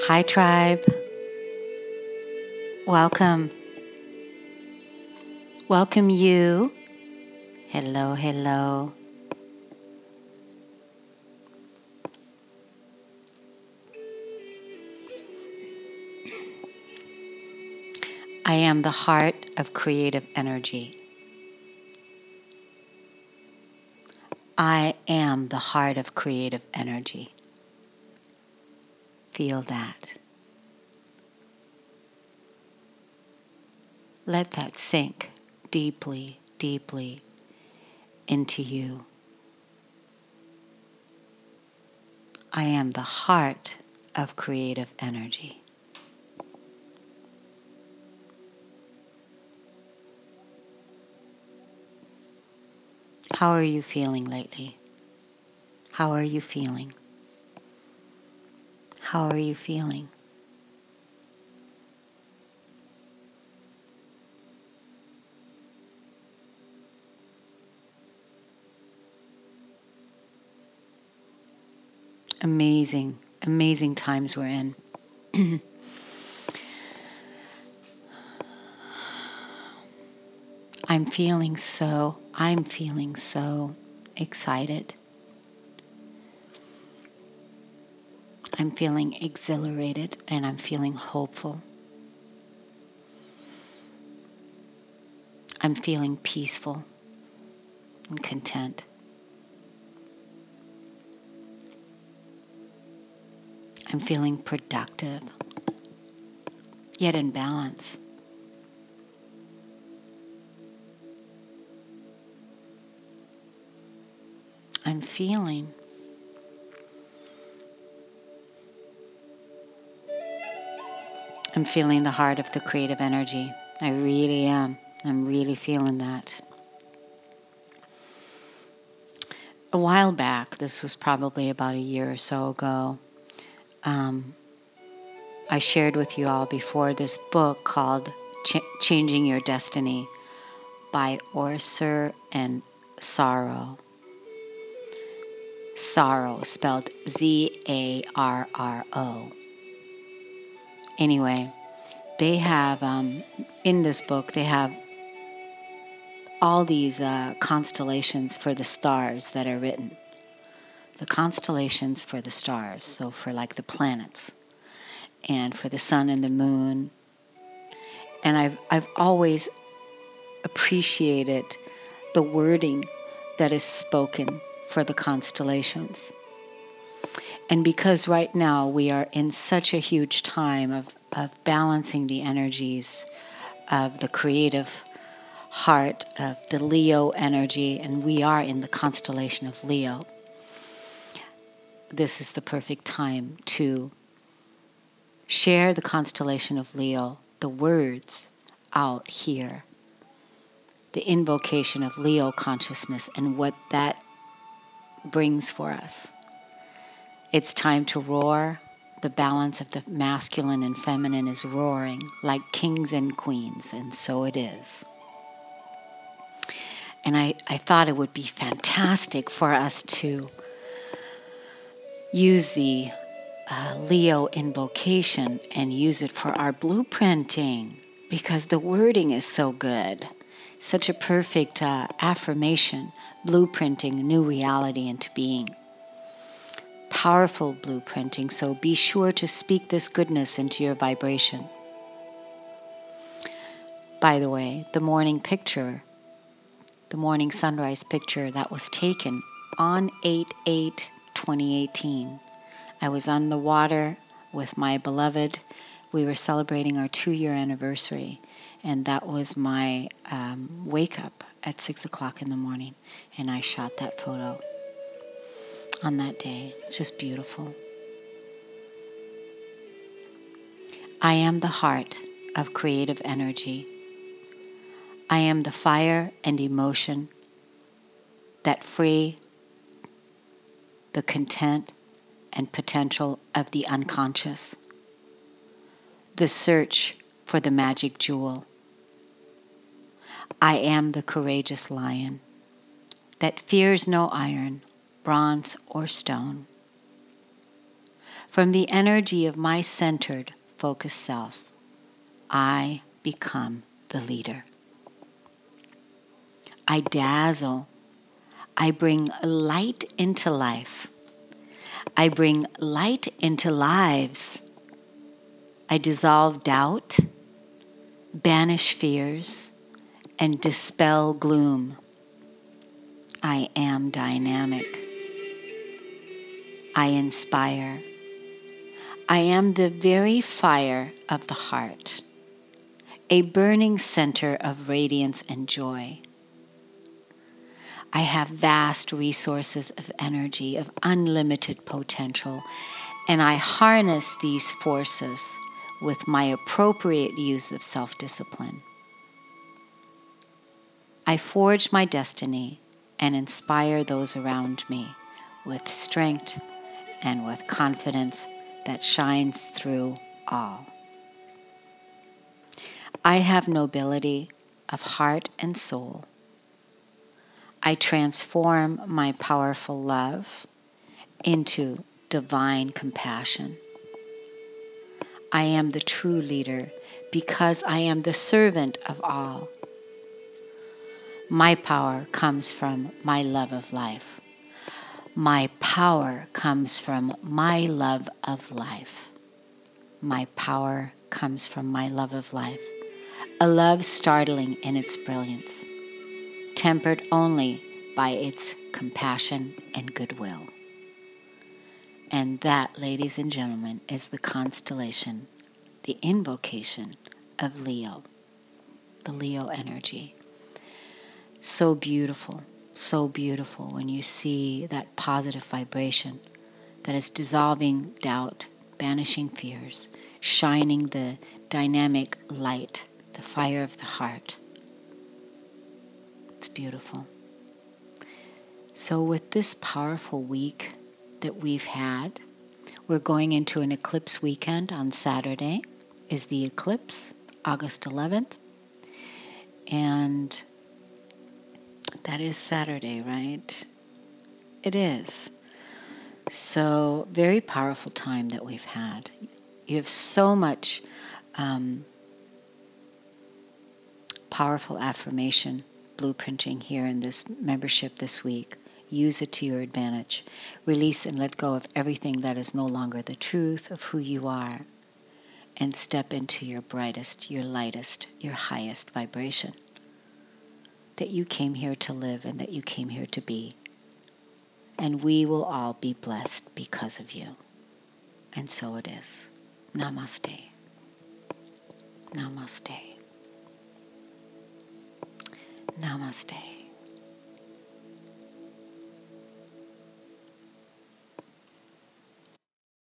Hi, tribe. Welcome. Welcome, you. Hello, hello. I am the heart of creative energy. I am the heart of creative energy. Feel that. Let that sink deeply, deeply into you. I am the heart of creative energy. How are you feeling lately? How are you feeling? How are you feeling? Amazing, amazing times we're in. I'm feeling so excited. I'm feeling exhilarated and I'm feeling hopeful. I'm feeling peaceful and content. I'm feeling productive, yet in balance. I'm feeling the heart of the creative energy. I really am. I'm really feeling that. A while back, this was probably about a year or so ago, I shared with you all before this book called Changing Your Destiny by Orser and Zarrow. Zarrow, spelled Zarro. Anyway, they have, in this book, they have all these constellations for the stars that are written. The constellations for the stars, so for like the planets, and for the sun and the moon. And I've always appreciated the wording that is spoken for the constellations. And because right now we are in such a huge time of balancing the energies of the creative heart, of the Leo energy, and we are in the constellation of Leo, this is the perfect time to share the constellation of Leo, the words out here, the invocation of Leo consciousness and what that brings for us. It's time to roar. The balance of the masculine and feminine is roaring like kings and queens, and so it is. And I thought it would be fantastic for us to use the Leo invocation and use it for our blueprinting because the wording is so good. Such a perfect affirmation, blueprinting a new reality into being. Powerful blueprinting, so be sure to speak this goodness into your vibration. By the way, the morning sunrise picture that was taken on 8/8/2018. I was on the water with my beloved. We were celebrating our 2-year anniversary, and that was my wake up at 6 o'clock in the morning, and I shot that photo on that day. It's just beautiful. I am the heart of creative energy. I am the fire and emotion that free the content and potential of the unconscious. The search for the magic jewel. I am the courageous lion that fears no iron, bronze, or stone. From the energy of my centered, focused self, I become the leader. I dazzle. I bring light into life. I bring light into lives. I dissolve doubt, banish fears, and dispel gloom. I am dynamic. I inspire. I am the very fire of the heart, a burning center of radiance and joy. I have vast resources of energy, of unlimited potential, and I harness these forces with my appropriate use of self-discipline. I forge my destiny and inspire those around me with strength and with confidence that shines through all. I have nobility of heart and soul. I transform my powerful love into divine compassion. I am the true leader because I am the servant of all. My power comes from my love of life. My power comes from my love of life. My power comes from my love of life, a love startling in its brilliance, tempered only by its compassion and goodwill. And that, ladies and gentlemen, is the constellation, the invocation of Leo, the Leo energy. So beautiful when you see that positive vibration that is dissolving doubt, banishing fears, shining the dynamic light, the fire of the heart. It's beautiful. So with this powerful week that we've had, we're going into an eclipse weekend. On Saturday is the eclipse, August 11th. And that is Saturday, right? It is. So very powerful time that we've had. You have so much powerful affirmation blueprinting here in this membership this week. Use it to your advantage. Release and let go of everything that is no longer the truth of who you are, and step into your brightest, your lightest, your highest vibration that you came here to live and that you came here to be. And we will all be blessed because of you. And so it is. Namaste. Namaste. Namaste.